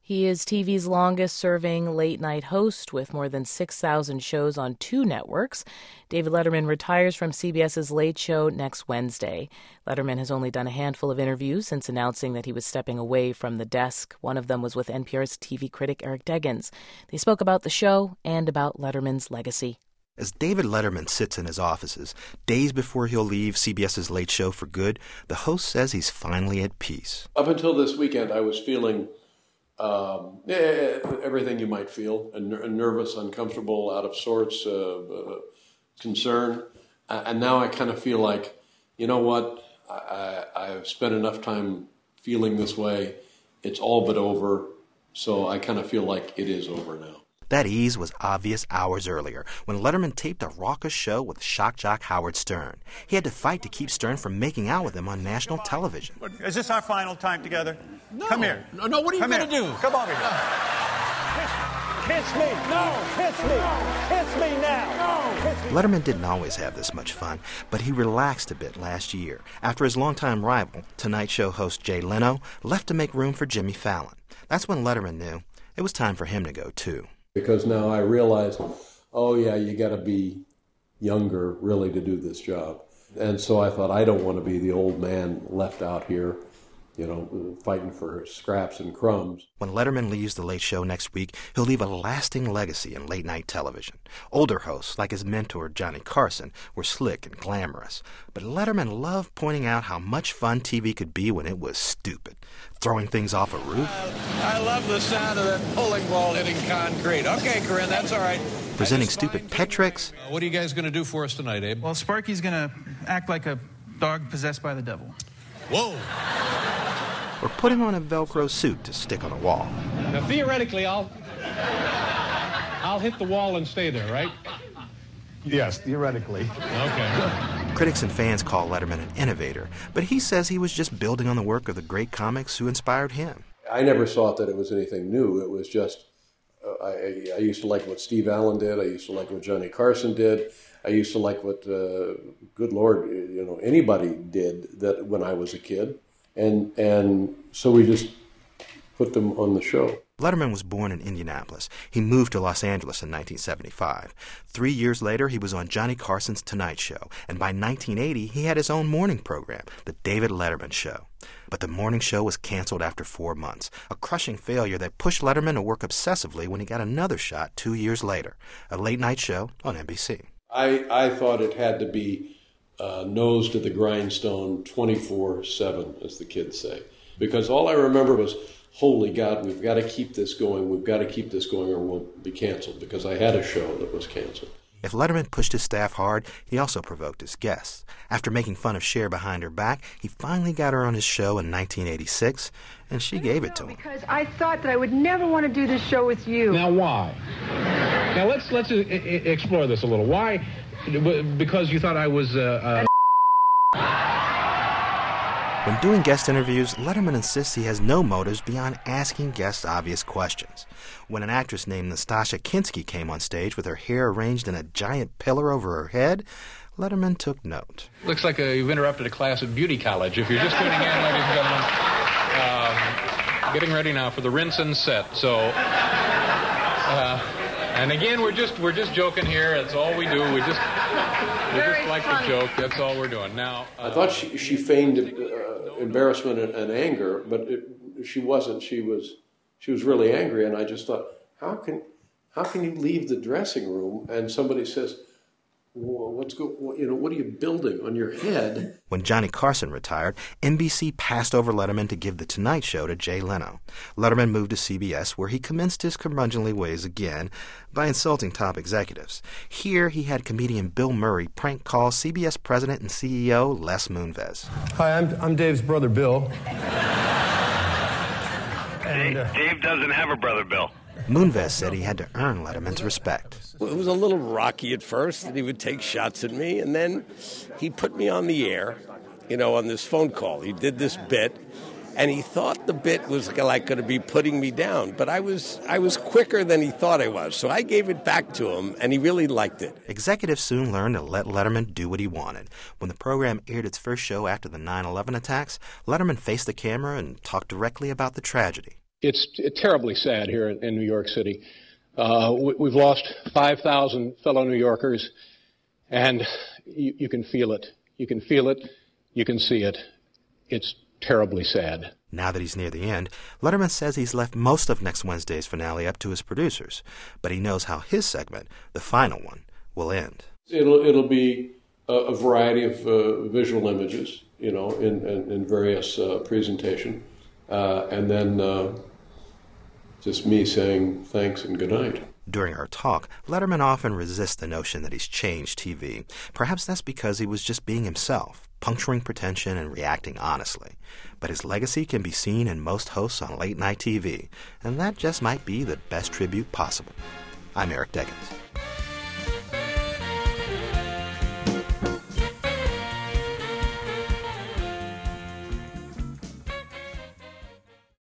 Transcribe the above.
He is TV's longest-serving late-night host with more than 6,000 shows on 2 networks. David Letterman retires from CBS's Late Show next Wednesday. Letterman has only done a handful of interviews since announcing that he was stepping away from the desk. One of them was with NPR's TV critic Eric Deggans. They spoke about the show and about Letterman's legacy. As David Letterman sits in his offices, days before he'll leave CBS's Late Show for good, the host says he's finally at peace. Up until this weekend, I was feeling everything you might feel, nervous, uncomfortable, out of sorts, concerned. And now I kind of feel like, you know what, I've spent enough time feeling this way. It's all but over. So I kind of feel like it is over now. That ease was obvious hours earlier when Letterman taped a raucous show with shock jock Howard Stern. He had to fight to keep Stern from making out with him on national television. Is this our final time together? No. Come here. No, what are you going to do? Come over here. Kiss me. No. Kiss me. Kiss me now. No. Kiss me. Letterman didn't always have this much fun, but he relaxed a bit last year after his longtime rival, Tonight Show host Jay Leno, left to make room for Jimmy Fallon. That's when Letterman knew it was time for him to go, too. Because now I realize, oh yeah, you got to be younger really to do this job. And so I thought, I don't want to be the old man left out here, fighting for scraps and crumbs. When Letterman leaves the Late Show next week, he'll leave a lasting legacy in late-night television. Older hosts, like his mentor Johnny Carson, were slick and glamorous. But Letterman loved pointing out how much fun TV could be when it was stupid. Throwing things off a roof. I love the sound of that bowling ball hitting concrete. Okay, Corinne, that's all right. Presenting stupid pet tricks. What are you guys going to do for us tonight, Abe? Well, Sparky's going to act like a dog possessed by the devil. Whoa! Or putting on a Velcro suit to stick on a wall. Now, theoretically, I'll hit the wall and stay there, right? Yes, theoretically. Okay. Critics and fans call Letterman an innovator, but he says he was just building on the work of the great comics who inspired him. I never thought that it was anything new. It was just, I used to like what Steve Allen did. I used to like what Johnny Carson did. I used to like what, good Lord, anybody did that when I was a kid. And so we just put them on the show. Letterman was born in Indianapolis. He moved to Los Angeles in 1975. 3 years later, he was on Johnny Carson's Tonight Show, and by 1980, he had his own morning program, The David Letterman Show. But the morning show was canceled after 4 months, a crushing failure that pushed Letterman to work obsessively when he got another shot 2 years later, a late-night show on NBC. I thought it had to be nose to the grindstone 24/7, as the kids say. Because all I remember was, holy God, we've got to keep this going, or we'll be canceled, because I had a show that was canceled. If Letterman pushed his staff hard, he also provoked his guests. After making fun of Cher behind her back, he finally got her on his show in 1986, and she gave it to him. Because I thought that I would never want to do this show with you. Now, why? Now, let's explore this a little. Why? Because you thought I was When doing guest interviews, Letterman insists he has no motives beyond asking guests obvious questions. When an actress named Nastassja Kinski came on stage with her hair arranged in a giant pillar over her head, Letterman took note. Looks like you've interrupted a class at beauty college. If you're just tuning in, ladies and gentlemen, getting ready now for the rinse and set. So, and again, we're just joking here. That's all we do. We just like to joke. That's all we're doing. Now, I thought she feigned embarrassment and anger, but she wasn't. She was really angry, and I just thought, how can you leave the dressing room and somebody says, what are you building on your head? When Johnny Carson retired, NBC passed over Letterman to give The Tonight Show to Jay Leno. Letterman moved to CBS, where he commenced his curmudgeonly ways again by insulting top executives. Here, he had comedian Bill Murray prank call CBS president and CEO Les Moonves. Hi, I'm Dave's brother, Bill. Dave doesn't have a brother, Bill. Moonves said he had to earn Letterman's respect. Well, it was a little rocky at first, and he would take shots at me, and then he put me on the air, on this phone call. He did this bit, and he thought the bit was like going to be putting me down, but I was quicker than he thought I was, so I gave it back to him, and he really liked it. Executives soon learned to let Letterman do what he wanted. When the program aired its first show after the 9/11 attacks, Letterman faced the camera and talked directly about the tragedy. It's terribly sad here in New York City. We've lost 5,000 fellow New Yorkers, and you can feel it. You can feel it. You can see it. It's terribly sad. Now that he's near the end, Letterman says he's left most of next Wednesday's finale up to his producers, but he knows how his segment, the final one, will end. It'll be a variety of visual images, in various presentation, and then just me saying thanks and good night. During our talk, Letterman often resists the notion that he's changed TV. Perhaps that's because he was just being himself, puncturing pretension and reacting honestly. But his legacy can be seen in most hosts on late-night TV, and that just might be the best tribute possible. I'm Eric Deggans.